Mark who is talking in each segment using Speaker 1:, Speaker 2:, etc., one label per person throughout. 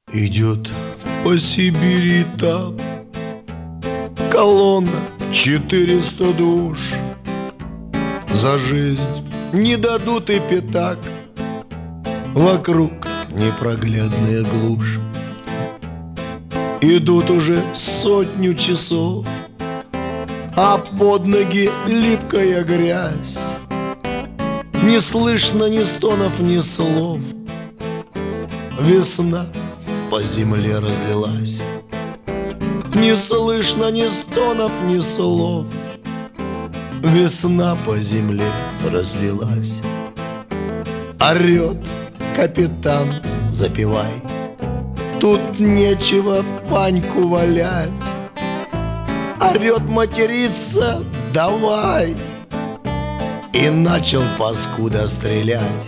Speaker 1: Идет по Сибири этап, колонна 400 душ. За жизнь не дадут и пятак, вокруг непроглядная глушь. Идут уже сотню часов, а под ноги липкая грязь. Не слышно ни стонов, ни слов. Весна по земле разлилась. Не слышно ни стонов, ни слов. Весна по земле разлилась. Орет капитан, запевай. Тут нечего паньку валять. Орет, материться, давай. И начал паскуда стрелять.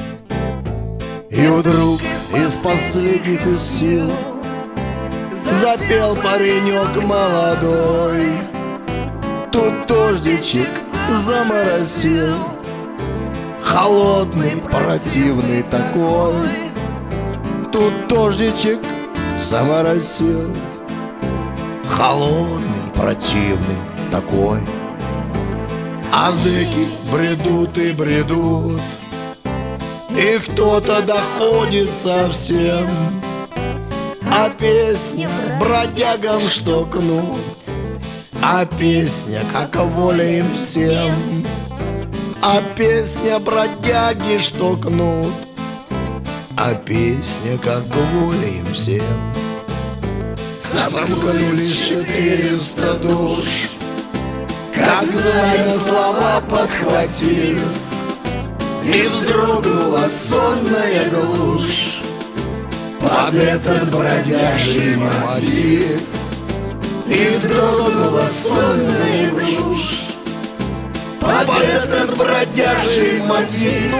Speaker 1: И вдруг из последних сил запел паренек молодой. Тут дождичек заморосил, холодный, противный такой. Тут дождичек заморосил, холодный, противный такой. А зэки бредут и бредут, и кто-то доходит совсем. А песня бродягам что кнут, а песня как воля им всем. А песня бродяги что кнут, а песня как воля им всем. Сомкнулись 400 душ, как знамя слова подхватив, и вздрогнула сонная глушь под этот бродяжий мотив. И вздрогнула сонная глушь под этот бродяжий мотив.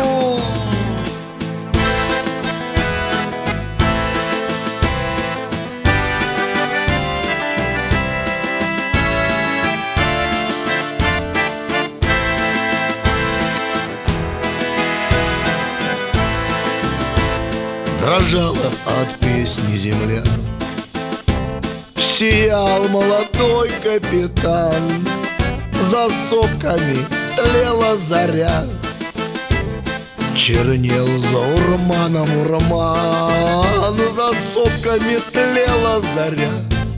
Speaker 1: Дрожала от песни земля, сиял молодой капитан. За сопками тлела заря, чернел за урманом урман. За сопками тлела заря,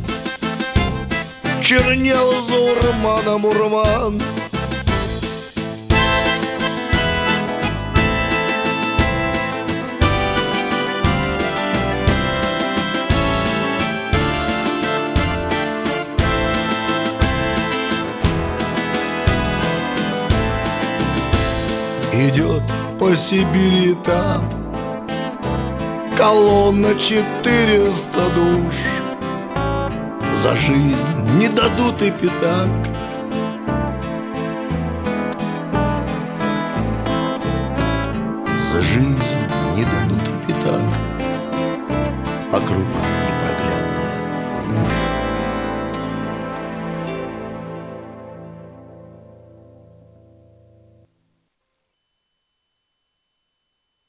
Speaker 1: чернел за урманом урман. Идет по Сибири этап, колонна 400 душ. За жизнь не дадут и пятак,